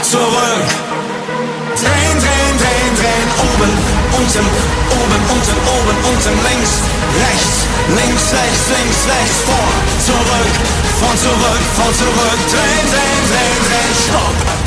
zurück. Drehen, drehen, drehen, drehen, oben, unten, oben, unten, oben, unten, links, rechts, links, rechts, links, rechts, vor, zurück, drehen, drehen, drehen, drehen, stopp.